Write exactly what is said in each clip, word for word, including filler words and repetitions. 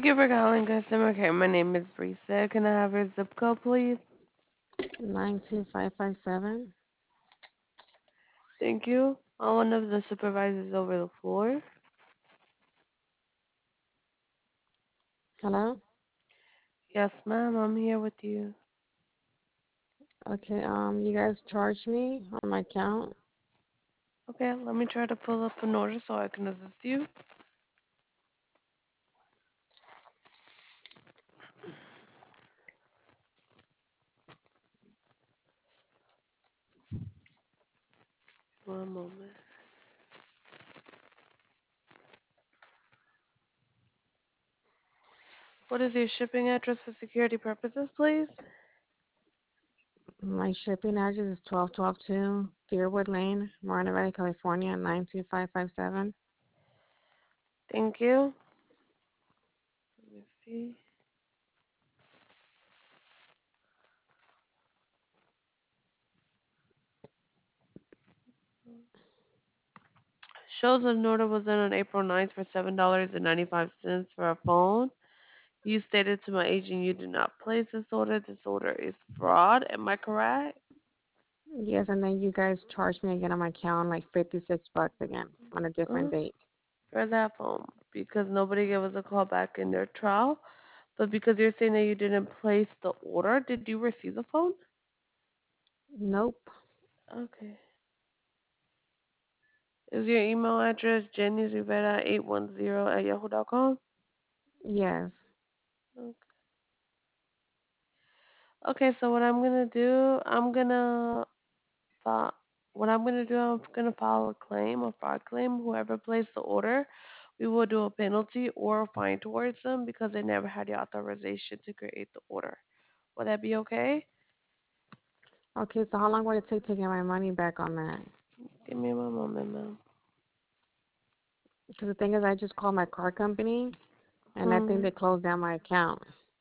you for calling customer care. My name is Risa. Can I have your zip code, please? nine two five five seven. Thank you. Uh, one of the supervisors over the floor. Hello? Yes, ma'am. I'm here with you. Okay, um, you guys charged me on my account. Okay, let me try to pull up an order so I can assist you. One moment. What is your shipping address for security purposes, please? My shipping address is twelve twelve two Deerwood Lane, Moreno Valley, California, nine two five five seven. Thank you. Let me see. Shows an order was in on April ninth for seven dollars and ninety-five cents for a phone. You stated to my agent you did not place this order. This order is fraud. Am I correct? Yes, and then you guys charged me again on my account like fifty-six bucks again on a different Uh, date. for that phone because nobody gave us a call back in their trial. But because you're saying that you didn't place the order, did you receive the phone? Nope. Okay. Is your email address jenny rivera eight one zero at yahoo dot com? Yes. Okay. Okay, so what I'm gonna do, I'm gonna file, what I'm gonna do, I'm gonna file a claim, a fraud claim. Whoever placed the order, we will do a penalty or a fine towards them because they never had the authorization to create the order. Would that be okay? Okay, so how long would it take to get my money back on that? Give me one moment, ma'am. Because the thing is, I just called my car company, and I think Hmm. they closed down my account.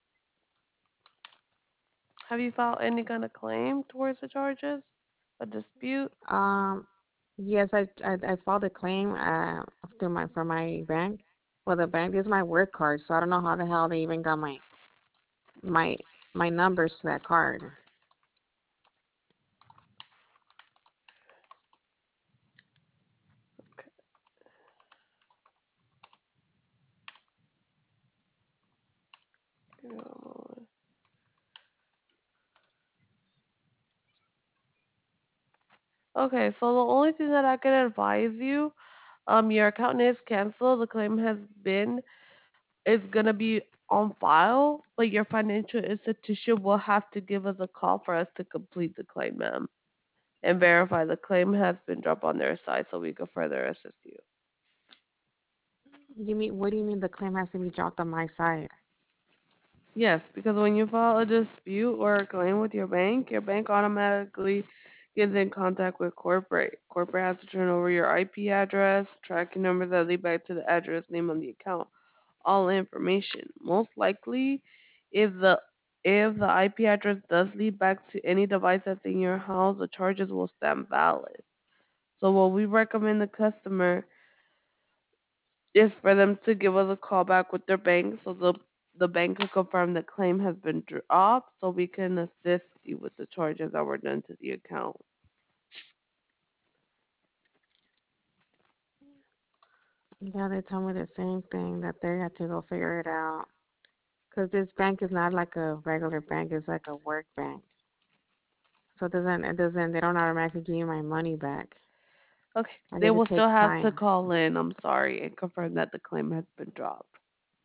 Have you filed any kind of claim towards the charges? A dispute? Um, yes, I I, I filed a claim uh through my from my bank. Well, the bank is my work card, so I don't know how the hell they even got my my my numbers to that card. Okay, give me one moment. Okay, so the only thing that I can advise you, um, your account is canceled. The claim has been is gonna be on file, but your financial institution will have to give us a call for us to complete the claim, ma'am, and verify the claim has been dropped on their side so we can further assist you. You mean what do you mean the claim has to be dropped on my side? Yes, because when you file a dispute or a claim with your bank, your bank automatically gets in contact with corporate. Corporate has to turn over your I P address, tracking number that lead back to the address name on the account, all information. Most likely, if the if the I P address does lead back to any device that's in your house, the charges will stand valid. So what we recommend the customer is for them to give us a call back with their bank so the the bank can confirm the claim has been dropped so we can assist you with the charges that were done to the account. Yeah, they told me the same thing that they had to go figure it out. Because this bank is not like a regular bank; it's like a work bank. So it doesn't it doesn't they don't automatically give you my money back. Okay, I they guess it will still takes have to time. call in, I'm sorry, and confirm that the claim has been dropped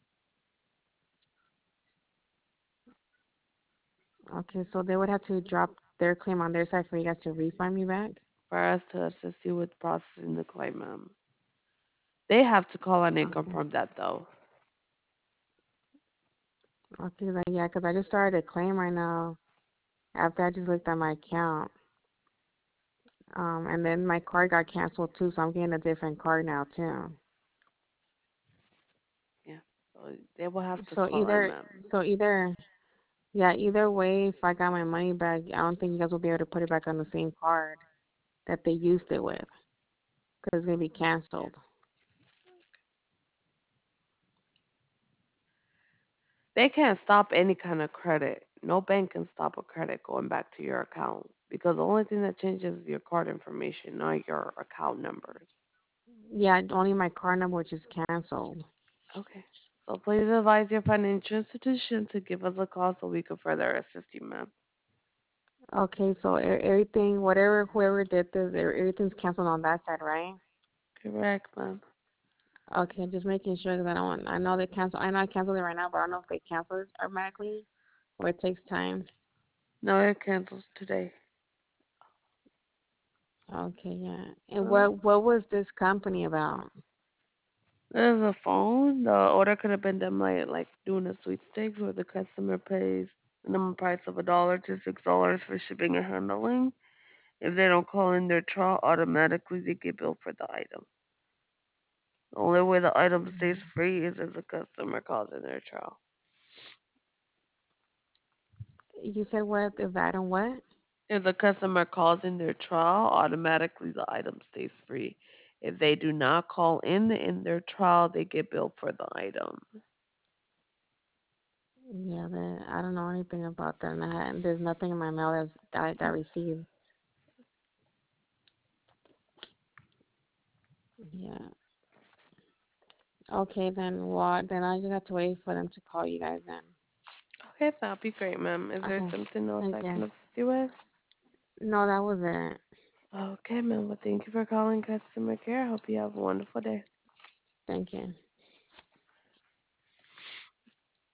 Okay, so they would have to drop their claim on their side for you guys to refund me back. for us to assist you with processing the claim, ma'am. They have to call in and Okay. confirm that though. Okay, like, yeah, because I just started a claim right now after I just looked at my account. Um, and then my card got canceled too, so I'm getting a different card now too. Yeah, so they will have to So call in, either, ma'am. so either, yeah, either way, if I got my money back, I don't think you guys will be able to put it back on the same card that they used it with, because it's gonna be canceled. They can't stop any kind of credit. No bank can stop a credit going back to your account because the only thing that changes is your card information, not your account numbers. Yeah, only my card number, which is canceled. Okay. So please advise your financial institution to give us a call so we can further assist you, ma'am. Okay, so e- everything, whatever, whoever did this, e- everything's canceled on that side, right? Correct, ma'am. Okay, just making sure because I don't want, I know they cancel, I know I canceled it right now, but I don't know if they cancel it automatically or it takes time. No, it cancels today. Okay, yeah. And Uh, what what was this company about? there's a phone. The order could have been done like like doing a sweepstakes where the customer pays the minimum price of a dollar to six dollars for shipping or handling. If they don't call in their trial, automatically they get billed for the item. The only way the item stays free is if the customer calls in their trial. You said what if I don't what? If the customer calls in their trial, automatically the item stays free. If they do not call in in their trial, they get billed for the item. Yeah, that I don't know anything about that, and I, had- there's nothing in my mail that's, that I got received. Yeah. Okay, then what? Then I just have to wait for them to call you guys then. Okay, that'd be great, ma'am. Is there Okay. something else Thank I can you. assist you with? No, that was it. Okay, ma'am. Well, thank you for calling customer care. I hope you have a wonderful day. Thank you.